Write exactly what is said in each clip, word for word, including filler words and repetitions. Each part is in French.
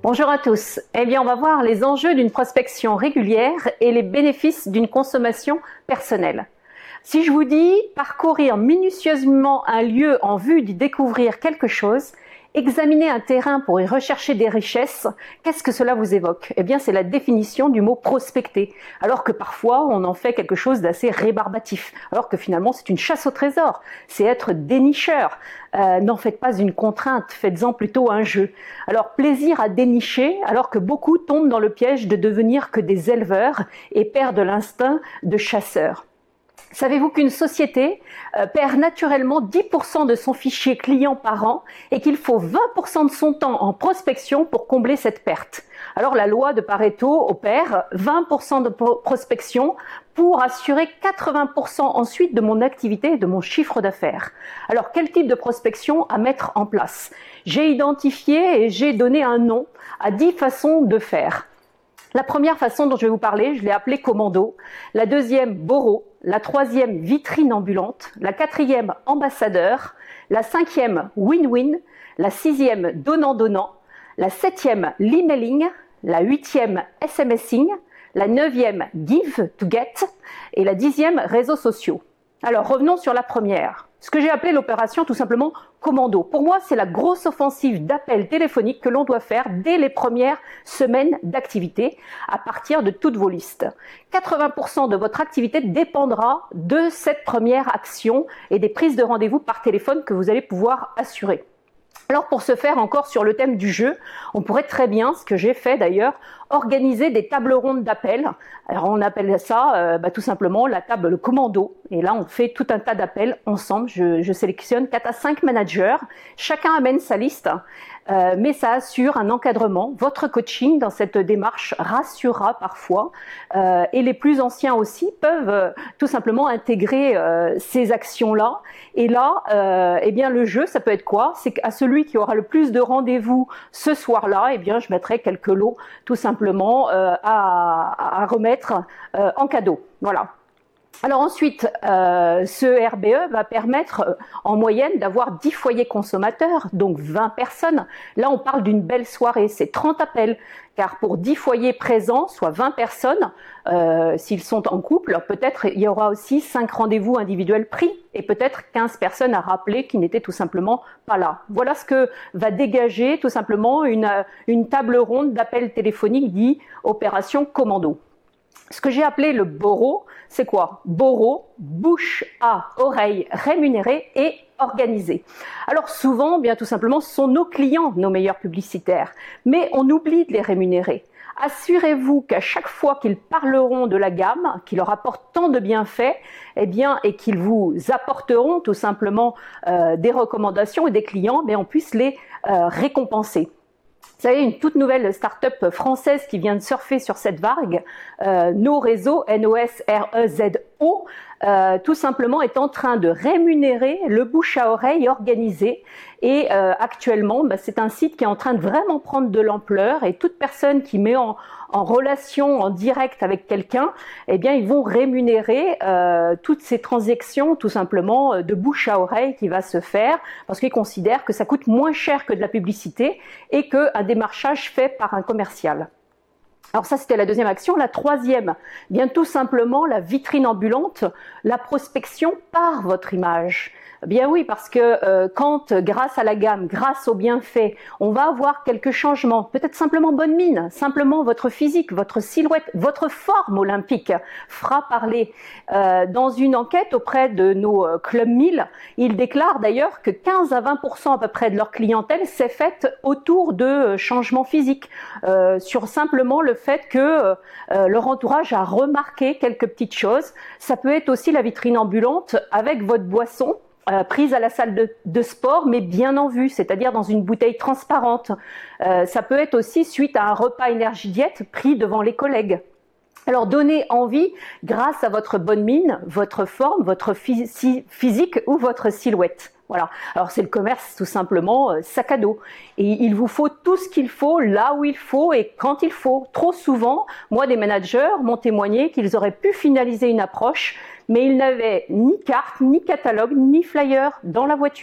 Bonjour à tous. Eh bien, on va voir les enjeux d'une prospection régulière et les bénéfices d'une consommation personnelle. Si je vous dis parcourir minutieusement un lieu en vue d'y découvrir quelque chose, examiner un terrain pour y rechercher des richesses, qu'est-ce que cela vous évoque? Eh bien, c'est la définition du mot prospecter, alors que parfois on en fait quelque chose d'assez rébarbatif, alors que finalement c'est une chasse au trésor, c'est être dénicheur. Euh, n'en faites pas une contrainte, faites-en plutôt un jeu. Alors, plaisir à dénicher, alors que beaucoup tombent dans le piège de devenir que des éleveurs et perdent l'instinct de chasseur. Savez-vous qu'une société euh, perd naturellement dix pour cent de son fichier client par an et qu'il faut vingt pour cent de son temps en prospection pour combler cette perte? Alors la loi de Pareto opère vingt pour cent de prospection pour assurer quatre-vingts pour cent ensuite de mon activité et de mon chiffre d'affaires. Alors quel type de prospection à mettre en place? J'ai identifié et j'ai donné un nom à dix façons de faire. La première façon dont je vais vous parler, je l'ai appelée commando. La deuxième, Boro. La troisième, vitrine ambulante. La quatrième, ambassadeur. La cinquième, win-win. La sixième, donnant-donnant. La septième, l'emailing. La huitième, SMSing. La neuvième, give to get. Et la dixième, réseaux sociaux. Alors revenons sur la première. Ce que j'ai appelé l'opération tout simplement commando. Pour moi, c'est la grosse offensive d'appels téléphoniques que l'on doit faire dès les premières semaines d'activité à partir de toutes vos listes. quatre-vingts pour cent de votre activité dépendra de cette première action et des prises de rendez-vous par téléphone que vous allez pouvoir assurer. Alors pour ce faire, encore sur le thème du jeu, on pourrait très bien, ce que j'ai fait d'ailleurs, organiser des tables rondes d'appels. Alors on appelle ça euh, bah, tout simplement la table le commando. Et là on fait tout un tas d'appels ensemble. Je, je sélectionne quatre à cinq managers. Chacun amène sa liste, euh, mais ça assure un encadrement. Votre coaching dans cette démarche rassurera parfois. Euh, et les plus anciens aussi peuvent euh, tout simplement intégrer euh, ces actions-là. Et là, euh, eh bien le jeu, ça peut être quoi? C'est qu'à celui qui aura le plus de rendez-vous ce soir-là, eh bien je mettrai quelques lots tout simplement euh, à, à remettre euh, en cadeau. Voilà. Alors ensuite, euh, ce R B E va permettre euh, en moyenne d'avoir dix foyers consommateurs, donc vingt personnes. Là, on parle d'une belle soirée, c'est trente appels, car pour dix foyers présents, soit vingt personnes, euh, s'ils sont en couple, peut-être il y aura aussi cinq rendez-vous individuels pris et peut-être quinze personnes à rappeler qui n'étaient tout simplement pas là. Voilà ce que va dégager tout simplement une, une table ronde d'appels téléphoniques dit opération commando. Ce que j'ai appelé le Boro, c'est quoi? Boro, bouche à oreille rémunérée et organisée. Alors souvent, bien tout simplement, ce sont nos clients, nos meilleurs publicitaires, mais on oublie de les rémunérer. Assurez-vous qu'à chaque fois qu'ils parleront de la gamme, qui leur apporte tant de bienfaits, eh bien, et qu'ils vous apporteront tout simplement euh, des recommandations et des clients, mais on puisse les euh, récompenser. Vous savez, une toute nouvelle start-up française qui vient de surfer sur cette vague, euh, Nos Réseaux, N O S R E Z O, euh, tout simplement est en train de rémunérer le bouche à oreille organisé. Et euh, actuellement, bah, c'est un site qui est en train de vraiment prendre de l'ampleur et toute personne qui met en, en relation, en direct avec quelqu'un, eh bien, ils vont rémunérer euh, toutes ces transactions tout simplement de bouche à oreille qui va se faire parce qu'ils considèrent que ça coûte moins cher que de la publicité et qu'un démarchage fait par un commercial. Alors ça, c'était la deuxième action. La troisième, bien tout simplement la vitrine ambulante, la prospection par votre image. Bien oui, parce que euh, quand, grâce à la gamme, grâce aux bienfaits, on va avoir quelques changements, peut-être simplement bonne mine, simplement votre physique, votre silhouette, votre forme olympique fera parler. Euh, dans une enquête auprès de nos euh, Club mille, ils déclarent d'ailleurs que quinze à vingt pour cent à peu près de leur clientèle s'est faite autour de euh, changements physiques, euh, sur simplement le fait que euh, leur entourage a remarqué quelques petites choses. Ça peut être aussi la vitrine ambulante avec votre boisson, Euh, prise à la salle de, de sport, mais bien en vue, c'est-à-dire dans une bouteille transparente. Euh, ça peut être aussi suite à un repas énergie diète pris devant les collègues. Alors donnez envie grâce à votre bonne mine, votre forme, votre phys- physique ou votre silhouette. Voilà. Alors c'est le commerce tout simplement euh, sac à dos. Et il vous faut tout ce qu'il faut là où il faut et quand il faut. Trop souvent, moi des managers m'ont témoigné qu'ils auraient pu finaliser une approche, mais ils n'avaient ni carte, ni catalogue, ni flyer dans la voiture.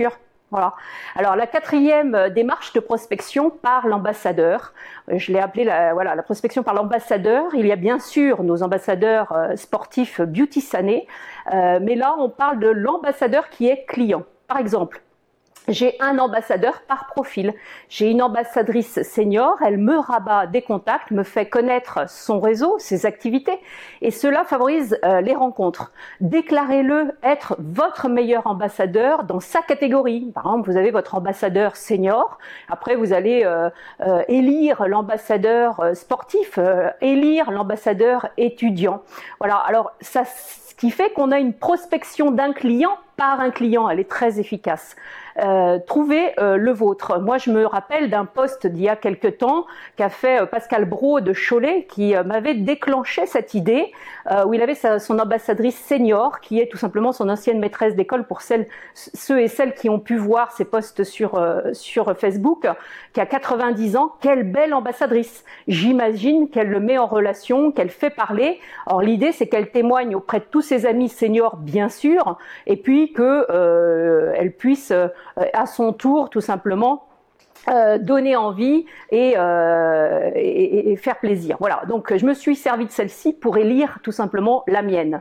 Voilà. Alors la quatrième démarche de prospection par l'ambassadeur, je l'ai appelée la, voilà, la prospection par l'ambassadeur. Il y a bien sûr nos ambassadeurs euh, sportifs Beauty Sané, euh, mais là on parle de l'ambassadeur qui est client. Par exemple, j'ai un ambassadeur par profil. J'ai une ambassadrice senior, elle me rabat des contacts, me fait connaître son réseau, ses activités, et cela favorise euh, les rencontres. Déclarez-le être votre meilleur ambassadeur dans sa catégorie. Par exemple, vous avez votre ambassadeur senior, après vous allez euh, euh, élire l'ambassadeur euh, sportif, euh, élire l'ambassadeur étudiant. Voilà, alors ça, ce qui fait qu'on a une prospection d'un client par un client, elle est très efficace. Euh, trouvez euh, le vôtre. Moi, je me rappelle d'un post d'il y a quelque temps qu'a fait euh, Pascal Brault de Cholet, qui euh, m'avait déclenché cette idée, euh, où il avait sa, son ambassadrice senior, qui est tout simplement son ancienne maîtresse d'école, pour celles, ceux et celles qui ont pu voir ses posts sur, euh, sur Facebook, qui a quatre-vingt-dix ans. Quelle belle ambassadrice! J'imagine qu'elle le met en relation, qu'elle fait parler. Or, l'idée, c'est qu'elle témoigne auprès de tous ses amis seniors, bien sûr, et puis que euh, elle puisse euh, à son tour tout simplement euh, donner envie et, euh, et, et faire plaisir. Voilà, donc je me suis servi de celle-ci pour élire tout simplement la mienne.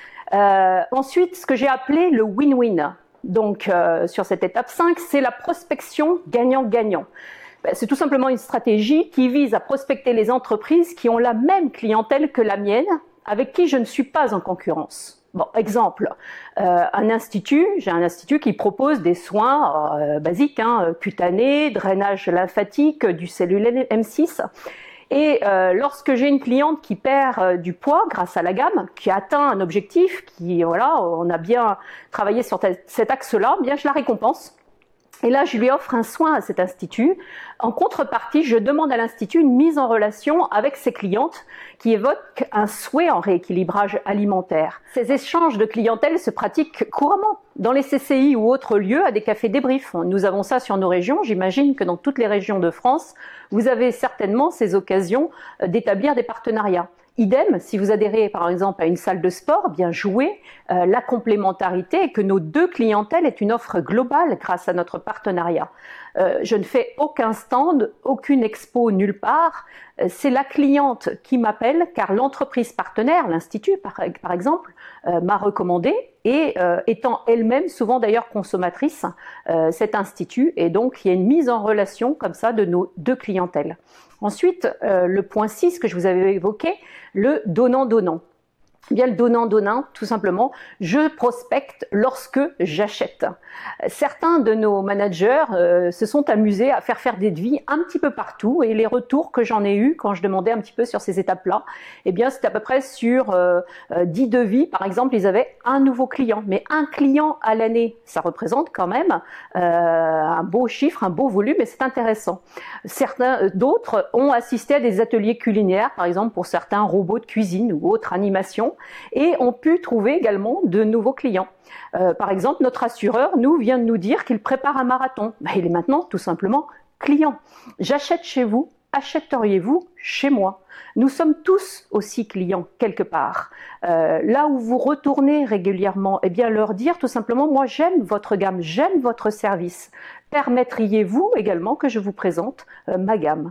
Euh, ensuite, ce que j'ai appelé le win-win, donc euh, sur cette étape cinq, c'est la prospection gagnant-gagnant. C'est tout simplement une stratégie qui vise à prospecter les entreprises qui ont la même clientèle que la mienne, avec qui je ne suis pas en concurrence. Bon, exemple, euh, un institut, j'ai un institut qui propose des soins euh, basiques, hein, cutanés, drainage lymphatique, du cellulaire M six. Et euh, lorsque j'ai une cliente qui perd euh, du poids grâce à la gamme, qui atteint un objectif, qui voilà, on a bien travaillé sur cet axe-là, bien je la récompense. Et là, je lui offre un soin à cet institut. En contrepartie, je demande à l'institut une mise en relation avec ses clientes qui évoquent un souhait en rééquilibrage alimentaire. Ces échanges de clientèle se pratiquent couramment dans les C C I ou autres lieux, à des cafés débriefs. Nous avons ça sur nos régions. J'imagine que dans toutes les régions de France, vous avez certainement ces occasions d'établir des partenariats. Idem, si vous adhérez par exemple à une salle de sport, bien jouer euh, la complémentarité et que nos deux clientèles aient une offre globale grâce à notre partenariat. Euh, je ne fais aucun stand, aucune expo nulle part. Euh, c'est la cliente qui m'appelle car l'entreprise partenaire, l'institut par, par exemple, euh, m'a recommandé et euh, étant elle-même souvent d'ailleurs consommatrice, euh, cet institut, et donc il y a une mise en relation comme ça de nos deux clientèles. Ensuite, euh, le point six que je vous avais évoqué, le donnant-donnant. Bien, le donnant-donnant, tout simplement, je prospecte lorsque j'achète. Certains de nos managers euh, se sont amusés à faire faire des devis un petit peu partout, et les retours que j'en ai eus quand je demandais un petit peu sur ces étapes-là, eh bien, c'était à peu près sur euh, dix devis, par exemple, ils avaient un nouveau client. Mais un client à l'année, ça représente quand même euh, un beau chiffre, un beau volume, et c'est intéressant. Certains, d'autres ont assisté à des ateliers culinaires, par exemple pour certains robots de cuisine ou autres animations, et ont pu trouver également de nouveaux clients. Euh, par exemple, notre assureur nous vient de nous dire qu'il prépare un marathon. Ben, il est maintenant tout simplement client. J'achète chez vous, achèteriez-vous chez moi? Nous sommes tous aussi clients quelque part. Euh, là où vous retournez régulièrement, eh bien leur dire tout simplement, moi j'aime votre gamme, j'aime votre service. Permettriez-vous également que je vous présente euh, ma gamme?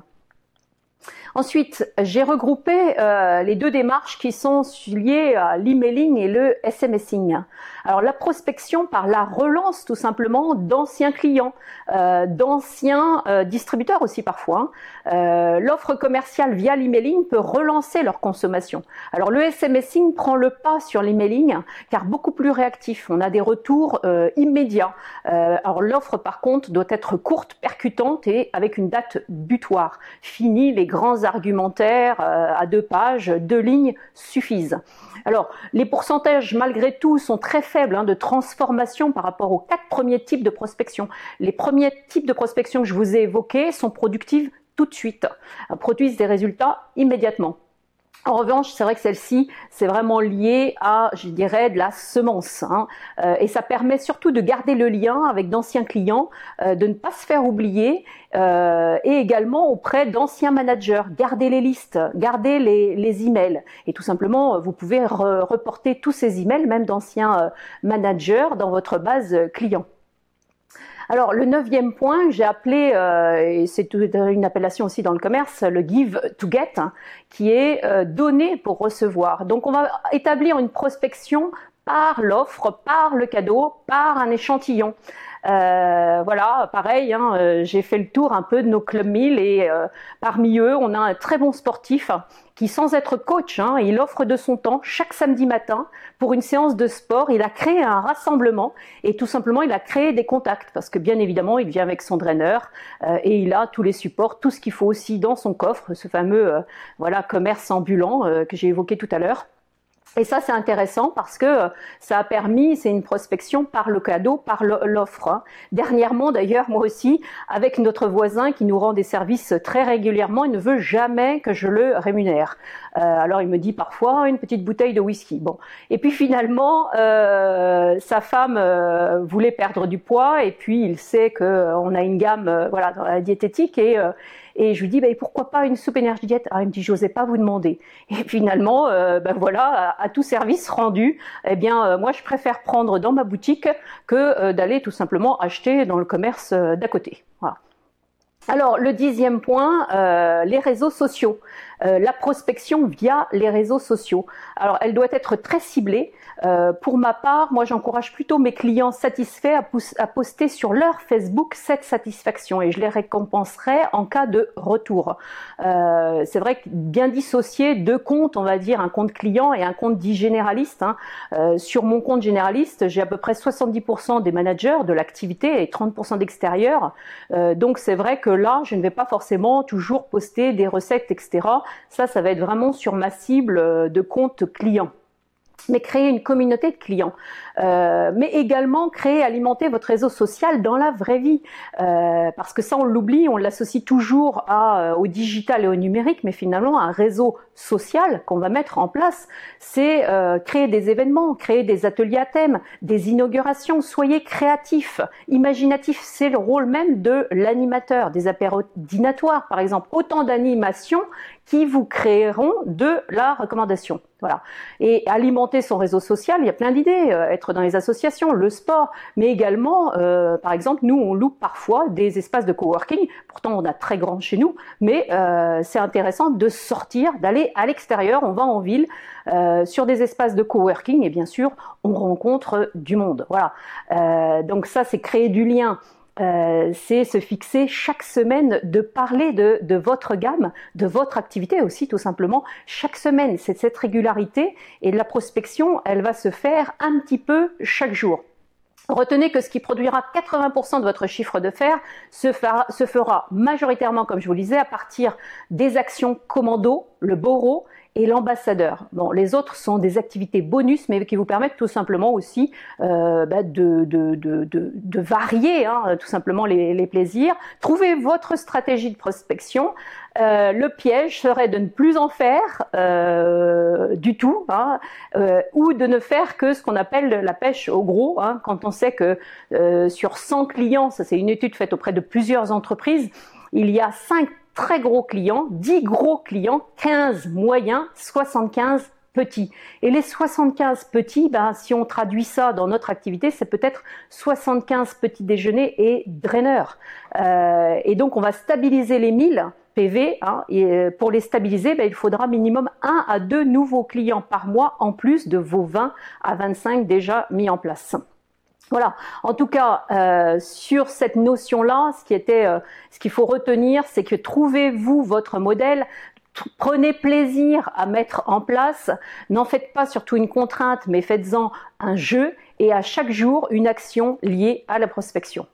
Ensuite, j'ai regroupé euh, les deux démarches qui sont liées à l'emailing et le SMSing. Alors la prospection par la relance tout simplement d'anciens clients, euh, d'anciens euh, distributeurs aussi parfois. Euh, L'offre commerciale via l'emailing peut relancer leur consommation. Alors le SMSing prend le pas sur l'emailing car beaucoup plus réactif. On a des retours euh, immédiats. Euh, alors l'offre par contre doit être courte, percutante et avec une date butoir. Fini les grands argumentaires euh, à deux pages, deux lignes suffisent. Alors, les pourcentages, malgré tout, sont très faibles hein, de transformation par rapport aux quatre premiers types de prospection. Les premiers types de prospection que je vous ai évoqués sont productives tout de suite, euh, produisent des résultats immédiatement. En revanche, c'est vrai que celle-ci, c'est vraiment lié à, je dirais, de la semence. Hein. Euh, et ça permet surtout de garder le lien avec d'anciens clients, euh, de ne pas se faire oublier, euh, et également auprès d'anciens managers. Gardez les listes, gardez les, les emails. Et tout simplement, vous pouvez re reporter tous ces emails, même d'anciens euh, managers, dans votre base client. Alors le neuvième point, j'ai appelé, euh, et c'est une appellation aussi dans le commerce, le give to get, hein, qui est euh, donner pour recevoir. Donc on va établir une prospection par l'offre, par le cadeau, par un échantillon. Euh, voilà, pareil, hein, euh, j'ai fait le tour un peu de nos club mille et euh, parmi eux, on a un très bon sportif qui, sans être coach, hein, il offre de son temps chaque samedi matin pour une séance de sport. Il a créé un rassemblement et tout simplement, il a créé des contacts parce que bien évidemment, il vient avec son draineur euh, et il a tous les supports, tout ce qu'il faut aussi dans son coffre, ce fameux euh, voilà commerce ambulant euh, que j'ai évoqué tout à l'heure. Et ça, c'est intéressant parce que ça a permis, c'est une prospection par le cadeau, par l'offre. Dernièrement, d'ailleurs, moi aussi, avec notre voisin qui nous rend des services très régulièrement, il ne veut jamais que je le rémunère. Euh, alors, il me dit parfois une petite bouteille de whisky. Bon. Et puis finalement, euh, sa femme euh, voulait perdre du poids et puis il sait qu'on a une gamme euh, voilà, dans la diététique et euh, Et je lui dis, bah, pourquoi pas une soupe énergie diète? Ah, il me dit, j'osais pas vous demander. Et finalement, euh, ben voilà, à, à tout service rendu, eh bien, euh, moi, je préfère prendre dans ma boutique que euh, d'aller tout simplement acheter dans le commerce euh, d'à côté. Voilà. Alors, le dixième point, euh, les réseaux sociaux. Euh, la prospection via les réseaux sociaux. Alors, elle doit être très ciblée. Euh, pour ma part, moi, j'encourage plutôt mes clients satisfaits à, à poster sur leur Facebook cette satisfaction et je les récompenserai en cas de retour. Euh, c'est vrai que bien dissocier deux comptes, on va dire un compte client et un compte dit généraliste. Hein. Euh, sur mon compte généraliste, j'ai à peu près soixante-dix pour cent des managers de l'activité et trente pour cent d'extérieur. Euh, donc, c'est vrai que là, je ne vais pas forcément toujours poster des recettes, et cetera. Ça, ça va être vraiment sur ma cible de compte client. Mais créer une communauté de clients, euh, mais également créer, alimenter votre réseau social dans la vraie vie, euh, parce que ça on l'oublie, on l'associe toujours à, au digital et au numérique, mais finalement un réseau social qu'on va mettre en place, c'est euh, créer des événements, créer des ateliers à thème, des inaugurations, soyez créatifs, imaginatifs, c'est le rôle même de l'animateur, des apéros dînatoires par exemple, autant d'animations qui vous créeront de la recommandation. Voilà. Et alimenter son réseau social, il y a plein d'idées, euh, être dans les associations, le sport, mais également, euh, par exemple, nous, on loupe parfois des espaces de coworking, pourtant on a très grand chez nous, mais euh, c'est intéressant de sortir, d'aller à l'extérieur, on va en ville, euh, sur des espaces de coworking, et bien sûr, on rencontre du monde. Voilà. Euh, donc ça, c'est créer du lien. Euh, c'est se fixer chaque semaine de parler de, de votre gamme, de votre activité aussi tout simplement. Chaque semaine, c'est cette régularité et la prospection, elle va se faire un petit peu chaque jour. Retenez que ce qui produira quatre-vingts pour cent de votre chiffre d'affaires se fera, se fera majoritairement, comme je vous le disais, à partir des actions commando, le boro et l'ambassadeur. Bon, les autres sont des activités bonus, mais qui vous permettent tout simplement aussi euh, bah, de, de, de, de, de varier hein, tout simplement les, les plaisirs. Trouvez votre stratégie de prospection. Euh, le piège serait de ne plus en faire euh, du tout, hein, euh, ou de ne faire que ce qu'on appelle la pêche au gros, hein, quand on sait que euh, sur cent clients, ça c'est une étude faite auprès de plusieurs entreprises, il y a cinq très gros clients, dix gros clients, quinze moyens, soixante-quinze petits. Et les soixante-quinze petits, ben, si on traduit ça dans notre activité, c'est peut-être soixante-quinze petits déjeuners et draineurs. Euh, et donc on va stabiliser les mille P V, hein, et pour les stabiliser, ben, il faudra minimum un à deux nouveaux clients par mois en plus de vos vingt à vingt-cinq déjà mis en place. Voilà. En tout cas, euh, sur cette notion-là, ce qui était, euh, ce qu'il faut retenir, c'est que trouvez-vous votre modèle. Prenez plaisir à mettre en place. N'en faites pas surtout une contrainte, mais faites-en un jeu et à chaque jour une action liée à la prospection.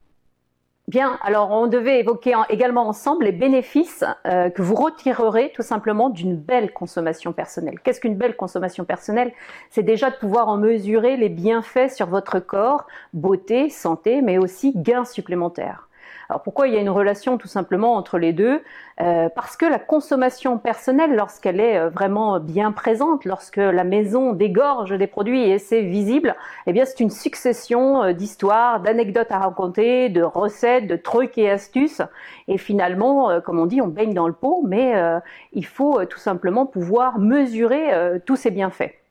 Bien, alors on devait évoquer également ensemble les bénéfices euh, que vous retirerez tout simplement d'une belle consommation personnelle. Qu'est-ce qu'une belle consommation personnelle? C'est déjà de pouvoir en mesurer les bienfaits sur votre corps, beauté, santé, mais aussi gains supplémentaires. Alors pourquoi il y a une relation tout simplement entre les deux? euh, Parce que la consommation personnelle, lorsqu'elle est vraiment bien présente, lorsque la maison dégorge des produits et c'est visible, eh bien c'est une succession d'histoires, d'anecdotes à raconter, de recettes, de trucs et astuces. Et finalement, comme on dit, on baigne dans le pot, mais euh, il faut tout simplement pouvoir mesurer euh, tous ces bienfaits.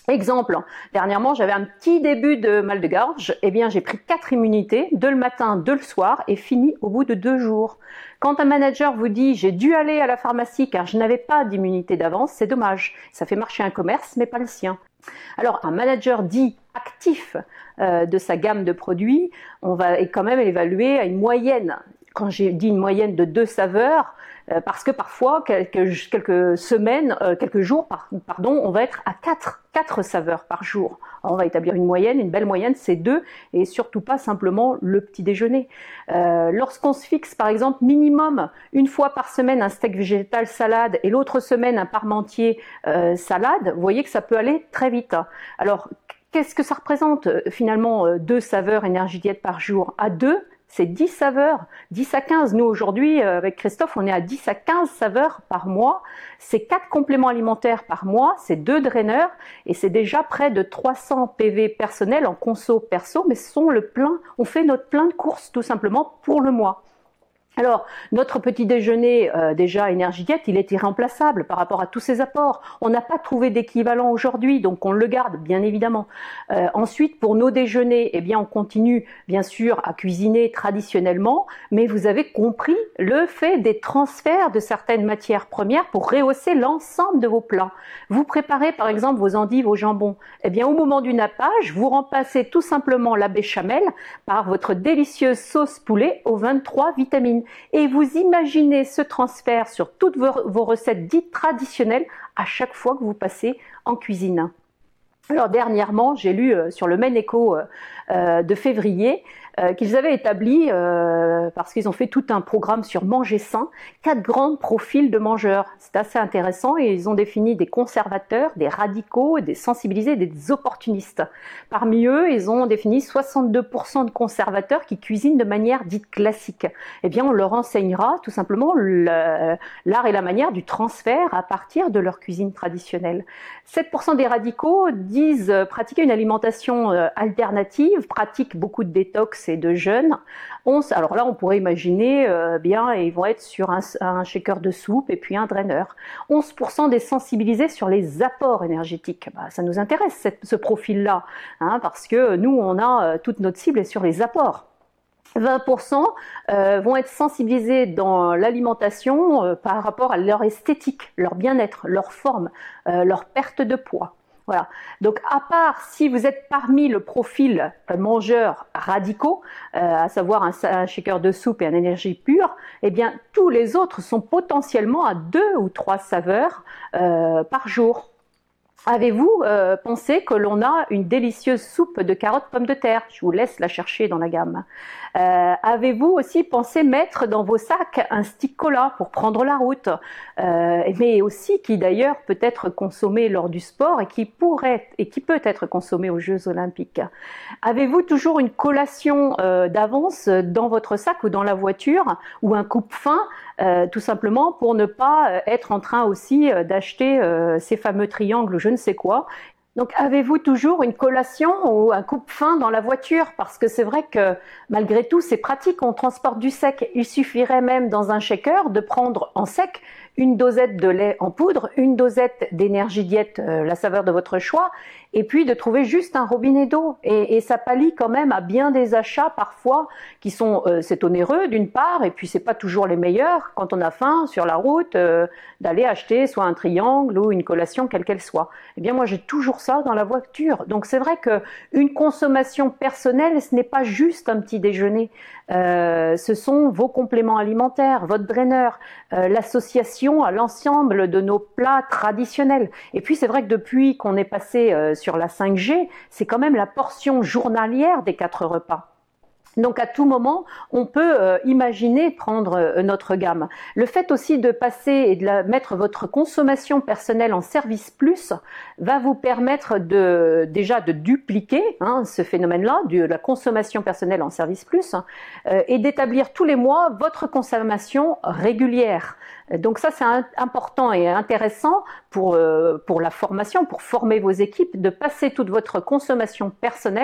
Exemple, dernièrement, j'avais un petit début de mal de gorge, eh bien j'ai pris quatre immunités, deux le matin, deux le soir, et fini au bout de deux jours. Quand un manager vous dit « j'ai dû aller à la pharmacie car je n'avais pas d'immunité d'avance », c'est dommage, ça fait marcher un commerce mais pas le sien. Alors un manager dit actif euh, de sa gamme de produits, on va quand même l'évaluer à une moyenne. Quand j'ai dit une moyenne de deux saveurs, euh, parce que parfois, quelques, quelques semaines, euh, quelques jours, par, pardon, on va être à quatre, quatre saveurs par jour. Alors, on va établir une moyenne, une belle moyenne, c'est deux, et surtout pas simplement le petit déjeuner. Euh, Lorsqu'on se fixe, par exemple, minimum une fois par semaine un steak végétal salade et l'autre semaine un parmentier euh, salade, vous voyez que ça peut aller très vite. Alors, qu'est-ce que ça représente finalement deux saveurs énergie diète par jour? À deux, c'est dix saveurs, dix à quinze. Nous aujourd'hui, avec Christophe, on est à dix à quinze saveurs par mois. C'est quatre compléments alimentaires par mois, c'est deux draineurs et c'est déjà près de trois cents P V personnels en conso perso, mais ce sont le plein, on fait notre plein de courses tout simplement pour le mois. Alors, notre petit déjeuner, euh, déjà énergie diète, il est irremplaçable par rapport à tous ces apports. On n'a pas trouvé d'équivalent aujourd'hui, donc on le garde, bien évidemment. Euh, ensuite, pour nos déjeuners, eh bien, on continue, bien sûr, à cuisiner traditionnellement, mais vous avez compris le fait des transferts de certaines matières premières pour rehausser l'ensemble de vos plats. Vous préparez, par exemple, vos endives au jambon. Eh bien, au moment du nappage, vous remplacez tout simplement la béchamel par votre délicieuse sauce poulet aux vingt-trois vitamines. Et vous imaginez ce transfert sur toutes vos, vos recettes dites traditionnelles à chaque fois que vous passez en cuisine. Alors dernièrement, j'ai lu euh, sur le Maine Echo euh, de février euh, qu'ils avaient établi, euh, parce qu'ils ont fait tout un programme sur manger sain, quatre grands profils de mangeurs. C'est assez intéressant et ils ont défini des conservateurs, des radicaux, des sensibilisés, des opportunistes. Parmi eux, ils ont défini soixante-deux pour cent de conservateurs qui cuisinent de manière dite classique. Eh bien, on leur enseignera tout simplement l'art et la manière du transfert à partir de leur cuisine traditionnelle. sept pour cent des radicaux disent pratiquer une alimentation alternative, pratiquent beaucoup de détox et de jeûne. Alors là, on pourrait imaginer, euh, bien, ils vont être sur un, un shaker de soupe et puis un draineur. onze pour cent des sensibilisés sur les apports énergétiques. Bah, ça nous intéresse, cette, ce profil-là, hein, parce que nous, on a euh, toute notre cible est sur les apports. vingt pour cent euh, vont être sensibilisés dans l'alimentation euh, par rapport à leur esthétique, leur bien-être, leur forme, euh, leur perte de poids. Voilà. Donc, à part si vous êtes parmi le profil euh, mangeurs radicaux, euh, à savoir un, un shaker de soupe et un énergie pure, eh bien, tous les autres sont potentiellement à deux ou trois saveurs euh, par jour. Avez-vous euh, pensé que l'on a une délicieuse soupe de carottes pommes de terre? Je vous laisse la chercher dans la gamme. Euh, Avez-vous aussi pensé mettre dans vos sacs un stick cola pour prendre la route, euh, mais aussi qui d'ailleurs peut être consommé lors du sport et qui pourrait et qui peut être consommé aux Jeux Olympiques? Avez-vous toujours une collation euh, d'avance dans votre sac ou dans la voiture ou un coupe-faim, euh, tout simplement pour ne pas être en train aussi euh, d'acheter euh, ces fameux triangles, je ne sais quoi? Donc, avez-vous toujours une collation ou un coupe-faim dans la voiture? Parce que c'est vrai que malgré tout, c'est pratique, on transporte du sec. Il suffirait même dans un shaker de prendre en sec une dosette de lait en poudre, une dosette d'énergie diète, euh, la saveur de votre choix, et puis de trouver juste un robinet d'eau. Et, et ça pallie quand même à bien des achats parfois qui sont, euh, c'est onéreux d'une part, et puis c'est pas toujours les meilleurs quand on a faim sur la route, euh, d'aller acheter soit un triangle ou une collation quelle qu'elle soit. Eh bien moi j'ai toujours ça dans la voiture. Donc c'est vrai que une consommation personnelle, ce n'est pas juste un petit déjeuner. Euh, ce sont vos compléments alimentaires, votre draineur, euh, l'association à l'ensemble de nos plats traditionnels. Et puis c'est vrai que depuis qu'on est passé euh, sur la cinq G, c'est quand même la portion journalière des quatre repas. Donc à tout moment, on peut euh, imaginer prendre euh, notre gamme. Le fait aussi de passer et de la, mettre votre consommation personnelle en service plus va vous permettre de déjà de dupliquer hein, ce phénomène-là, de la consommation personnelle en service plus, euh, et d'établir tous les mois votre consommation régulière. Donc ça c'est important et intéressant pour, euh, pour la formation, pour former vos équipes, de passer toute votre consommation personnelle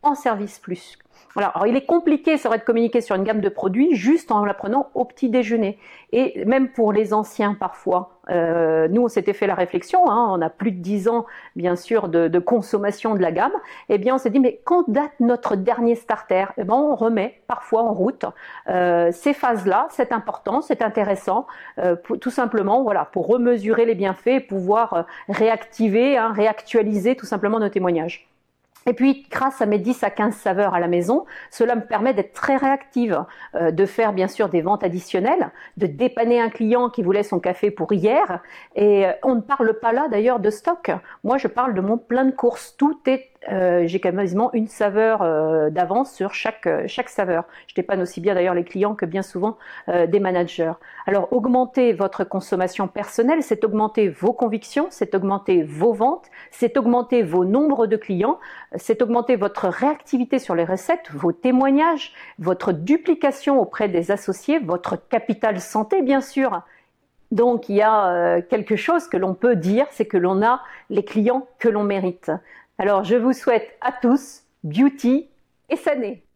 en service plus. Voilà. Alors, il est compliqué, c'est vrai, de communiquer sur une gamme de produits juste en la prenant au petit déjeuner. Et même pour les anciens, parfois, euh, nous, on s'était fait la réflexion, hein, on a plus de dix ans, bien sûr, de, de consommation de la gamme. Eh bien, on s'est dit, mais quand date notre dernier starter? Eh ben, on remet parfois en route euh, ces phases-là. C'est important, c'est intéressant, euh, pour, tout simplement, voilà, pour remesurer les bienfaits et pouvoir euh, réactiver, hein, réactualiser tout simplement nos témoignages. Et puis, grâce à mes dix à quinze saveurs à la maison, cela me permet d'être très réactive, euh, de faire bien sûr des ventes additionnelles, de dépanner un client qui voulait son café pour hier. Et euh, on ne parle pas là d'ailleurs de stock. Moi, je parle de mon plein de courses. Tout est, euh, j'ai quasiment une saveur euh, d'avance sur chaque euh, chaque saveur. Je dépanne aussi bien d'ailleurs les clients que bien souvent euh, des managers. Alors, augmenter votre consommation personnelle, c'est augmenter vos convictions, c'est augmenter vos ventes, c'est augmenter vos nombres de clients. C'est augmenter votre réactivité sur les recettes, vos témoignages, votre duplication auprès des associés, votre capital santé, bien sûr. Donc, il y a quelque chose que l'on peut dire, c'est que l'on a les clients que l'on mérite. Alors, je vous souhaite à tous beauty et sané.